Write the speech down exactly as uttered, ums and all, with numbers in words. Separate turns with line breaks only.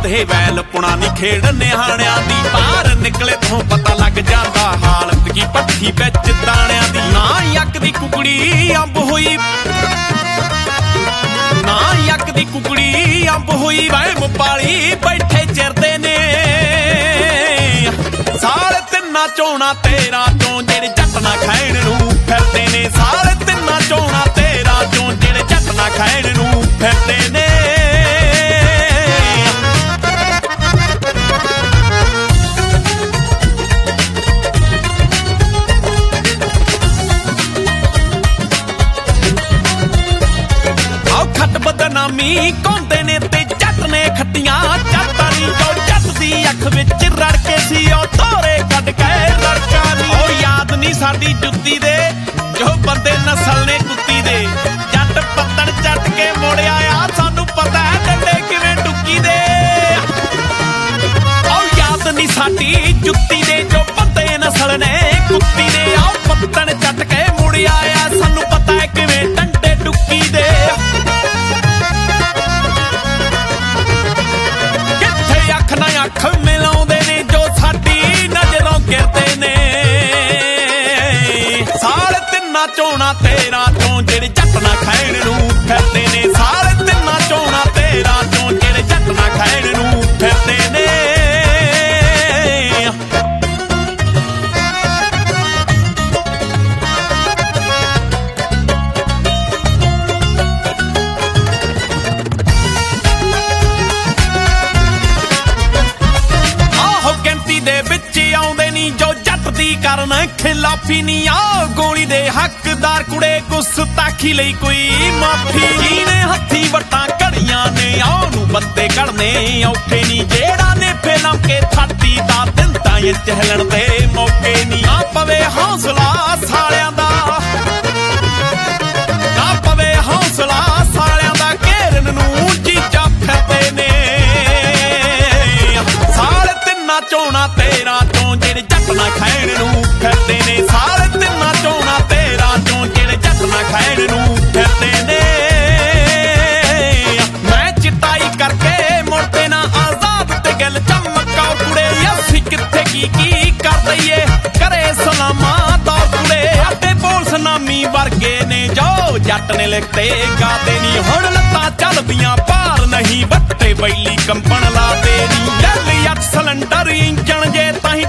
ਦੇ ਵੈਲ ਪੁਣਾ ਨੀ ਖੇਡ ਨਿਹਾਣਿਆਂ ਦੀ। ਬਾਹਰ ਨਿਕਲੇ ਤੋਂ ਪਤਾ ਲੱਗ ਜਾਂਦਾ ਹਾਲਤ ਕੀ ਪੱਠੀ ਵਿੱਚ ਦਾਣਿਆਂ ਦੀ। ਨਾ ਯੱਕ ਦੀ ਕੁਕੜੀ ਅੰਬ ਹੋਈ, ਨਾ ਯੱਕ ਦੀ ਕੁਕੜੀ ਅੰਬ ਹੋਈ, ਵਹਿਮ ਪਾਲੀ ਬੈਠੇ ਚਿਰਦੇ ਨੇ। ਸਾਲ ਤਿੰਨਾਂ ਚੋਣਾ ਤੇਰਾ ਚੋਂ ਜਿਹੜੇ ਜੱਟ ਨਾ ਖਾਣ ਨੂੰ ਫਿਰਦੇ ਨੇ। ਸਾਲ ਤਿੰਨਾਂ ਚੋਣਾ ਤੇਰਾ ਚੋਂ ਜਿਹੜੇ ਜੱਟ ਨਾ ਖਾਣ ਨੂੰ ਫਿਰਦੇ ਨੇ। ਖੱਟ ਬਦਨਾਮੀ ਕੌਂਦੇ ਨੇ ਤੇ ਜੱਟ ਨੇ ਖੱਟੀਆਂ ਜੱਟਾਂ ਨੀ। ਜੋ ਜੱਟ ਦੀ ਅੱਖ ਵਿੱਚ ਰੜ ਕੇ ਸੀ ਉਹ ਤੋਰੇ ਕੱਢ ਕੇ ਲੜਕਾ ਨੀ। ਉਹ ਯਾਦ ਨੀ ਸਾਡੀ ਜੁੱਤੀ ਦੇ ਜੋ ਬੰਦੇ ਨਸਲ ਨੇ ਕੁੱਤੀ ਦੇ। ਜੱਟ ਪੱਤਣ ਚੱਟ ਕੇ ਮੋੜਿਆ ਆ ਸਾਨੂੰ ਪਤਾ ਡੰਡੇ ਕਿਵੇਂ ਟੁੱਕੀ ਦੇ। ਉਹ ਯਾਦ ਨੀ ਸਾਡੀ ਜੁੱਤੀ ਦੇ ਜੋ ਬੰਦੇ ਨਸਲ ਨੇ ਕੁੱਤੀ ਦੇ। ਆਹ ਪੱਤਣ ਚੱਟ ਕੇ ਮੁੜਿਆ ਆ ਸਾਨੂੰ ਪਤਾ ਕਿਵੇਂ ਡੰਡੇ ਟੁੱਕੀ ਦੇ। ਅੱਖ ਮਿਲਾਉਂਦੇ ਨੇ ਜੋ ਸਾਡੀ ਨਜ਼ਰੋਂ ਗਿਰਦੇ ਨੇ। ਸਾਲ ਤਿੰਨਾਂ ਚੋਣਾ ਤੇਰਾ ਚੋਂ ਜਿਹੜੇ ਜੱਟ ਨਾ ਖਾਣ ਨੂੰ ਫਿਰਦੇ ਨੇ। ਸਾਲ ਤਿੰਨਾਂ ਚੋਣਾ ਤੇਰਾ ਚੋਂ ਜਿਹੜੇ ਜੱਟ ਨਾ ਖਾਣ ਨੂੰ ਫਿਰਦੇ ਨੇ। ਦੇ ਵਿੱਚ ਆਉਂਦੇ ਨੀ ਜੋ ਜੱਟ ਦੀ ਕਰਨ ਖਿਲਾਫੀ ਨੀ। ਆ ਗੋਲੀ ਦੇ ਹੱਕਦਾਰ ਕੁੜੇ ਗੁਸਤਾਖੀ ਲਈ ਕੋਈ ਮਾਫੀ। ਜਿਹਨੇ ਹੱਥੀ ਵੱਟਾਂ ਘੜੀਆਂ ਨੇ ਉਹਨੂੰ ਬੰਦੇ ਘੜਨੇ ਔਖੇ ਨੀ। ਜਿਹੜਾ ਨੇ ਫੇਲਾਂ ਕੇ ਥਾਤੀ ਦਾ ਦਿੰਦਾ ਏ ਚਹਿਲਣ ਦੇ ਮੌਕੇ ਨੀ। ਨਾ ਪਵੇ ਹੌਸਲਾ ਸਾਲਿਆਂ ਦਾ, ਨਾ ਪਵੇ ਹੌਸਲਾ ਸਾਲਿਆਂ ਦਾ ਘੇਰਨ ਨੂੰ ਜੀਜਾ ਫਿਰਦੇ ਨੇ। ਸਾਲ ਤਿੰਨਾਂ ਚੋਣਾ ਤੇਰਾ ਚੋਂ ਜਿਹੜੇ ਜੱਟ ਨਾ ਖਾਣ ਨੂੰ ਫਿਰਦੇ ਨੇ। ਸਾਲ ਤਿੰਨਾਂ ਚੋਣਾ ਤੇਰਾ ਚੋਂ ਜਿਹੜੇ ਜੱਟ ਨਾ ਖਾਣ ਨੂੰ ਫਿਰਦੇ ਨੇ। ਮੈਂ ਚਿੱਟਾਈ ਕਰਕੇ ਮੁੜਦੇ ਨਾ ਆਜ਼ਾਦ ਤੇ ਗੱਲ ਚਮਕਾ ਕੁੜੇ। ਅਸੀਂ ਕਿੱਥੇ ਕੀ ਕੀ ਕਰ ਦਈਏ ਕਰੇ ਸਲਾਮਾਂ ਦਾ ਕੁੜੇ। ਸਾਡੇ ਬੋਲ ਸੁਨਾਮੀ ਵਰਗੇ ਨੇ ਜੋ ਜੱਟ ਨੇ ਲਿਖਤੇ ਗਾਦੇ ਨੀ। ਹੁਣ ਲੱਤਾਂ ਚੱਲਦੀਆਂ ਭਾਰ ਨਹੀਂ ਵੱਟੇ ਬੈਲੀ ਕੰਪਣ ਲਾ ਦੇ ਨੀ। ਸਿਲੰਡਰ ਇੰਜਣ ਜੇ ਤਾਹੀਂ